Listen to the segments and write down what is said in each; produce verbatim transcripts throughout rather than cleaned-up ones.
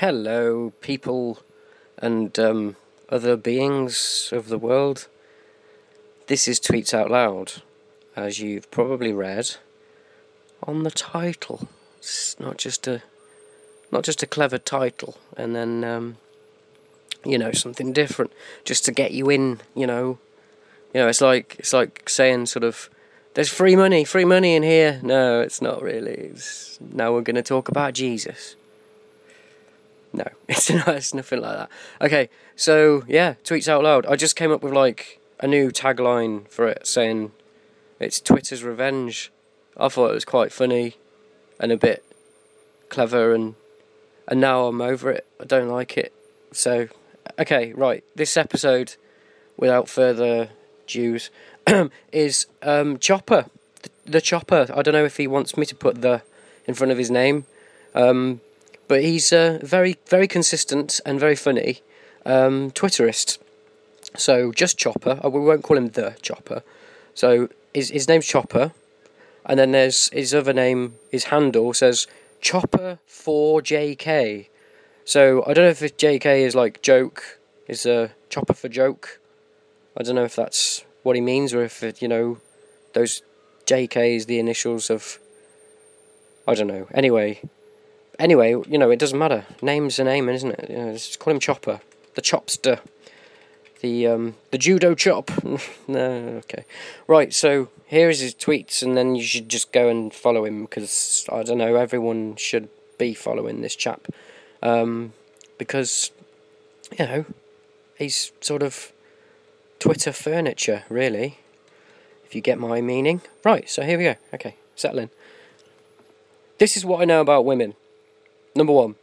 Hello, people and um, other beings of the world. This is Tweets Out Loud, as you've probably read on the title. It's not just a, not just a clever title, and then um, you know something different, just to get you in. You know, you know it's like it's like saying sort of, "There's free money, free money in here." No, it's not really. It's, now we're going to talk about Jesus. No, it's not, it's nothing like that. Okay, so, yeah, Tweets Out Loud. I just came up with, like, a new tagline for it, saying, it's Twitter's revenge. I thought it was quite funny, and a bit clever, and and now I'm over it. I don't like it. So, okay, right, this episode, without further dues, is um, Chopper. The, the Chopper. I don't know if he wants me to put the in front of his name, um... But he's uh, very, very consistent and very funny um, Twitterist. So just Chopper. We won't call him the Chopper. So his his name's Chopper, and then there's his other name. His handle says Chopper four J K. So I don't know if J K is like joke. Is a uh, Chopper for joke. I don't know if that's what he means, or if it, you know, those J K is the initials of. I don't know. Anyway. Anyway, you know, it doesn't matter. Name's a name, isn't it? You know, just call him Chopper. The Chopster. The, um, the Judo Chop. No, okay. Right, so here is his tweets, and then you should just go and follow him, because, I don't know, everyone should be following this chap. Um, because, you know, he's sort of Twitter furniture, really, if you get my meaning. Right, so here we go. Okay, settle in. This is what I know about women. Number one.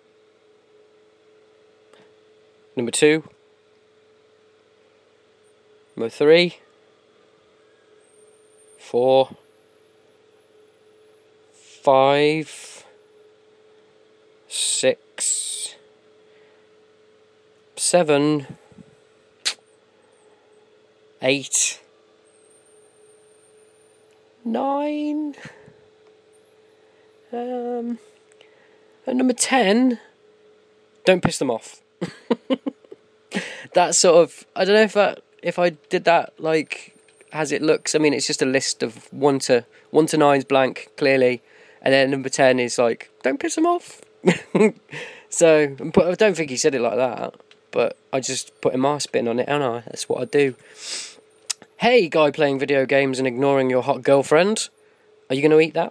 Number two. Number three. Four. Five. Six. Seven. Eight. Nine. Um... And number ten, don't piss them off. That sort of, I don't know if that, if I did that like as it looks. I mean, it's just a list of one to one to nine's blank clearly, and then number ten is like, don't piss them off. So, but I don't think he said it like that. But I just put my spin on it, and I that's what I do. Hey, guy playing video games and ignoring your hot girlfriend, are you going to eat that?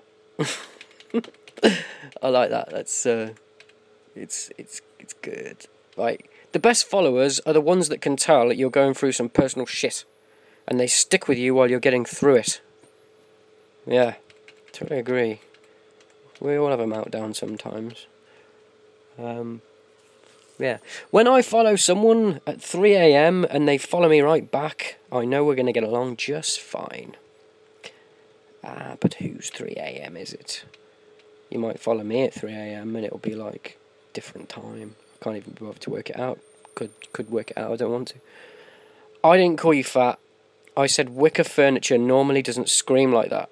I like that. That's uh, it's it's it's good. Right. The best followers are the ones that can tell that you're going through some personal shit, and they stick with you while you're getting through it. Yeah, totally agree. We all have a meltdown sometimes. Um, yeah. When I follow someone at three a.m. and they follow me right back, I know we're going to get along just fine. Ah, but whose three a.m. is it? You might follow me at three a.m. and it'll be like different time. I can't even bother to work it out. Could could work it out, I don't want to. I didn't call you fat. I said wicker furniture normally doesn't scream like that.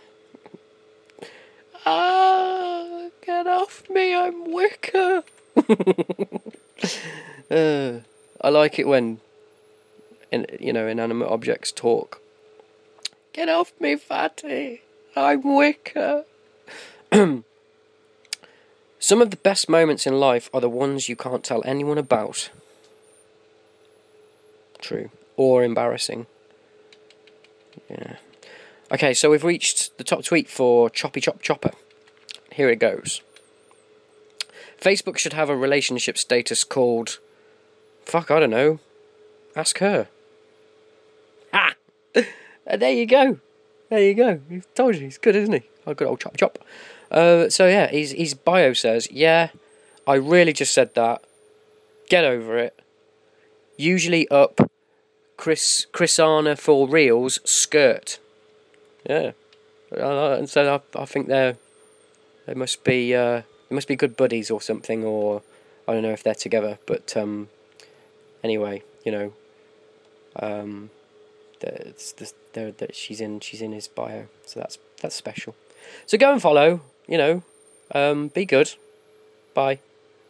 Ah, get off me, I'm wicker. uh, I like it when, in, you know, inanimate objects talk. Get off me, fatty, I'm wicker. Some of the best moments in life are the ones you can't tell anyone about. True. Or embarrassing. Yeah. Okay, so we've reached the top tweet for Choppy Chop Chopper. Here it goes. Facebook should have a relationship status called... Fuck, I don't know. Ask her. Ah! There you go. There you go. I've told you, he's good, isn't he? Oh, good old Chop Chop. Uh, so yeah, his, his bio says, yeah, I really just said that. Get over it. Usually up Chris Chrisana for reals skirt. Yeah. And so I, I think they're they must be uh, they must be good buddies or something, or I don't know if they're together, but um, anyway, you know, um, it's the, they're, they're, she's in she's in his bio, so that's that's special. So go and follow. You know, um, be good. Bye.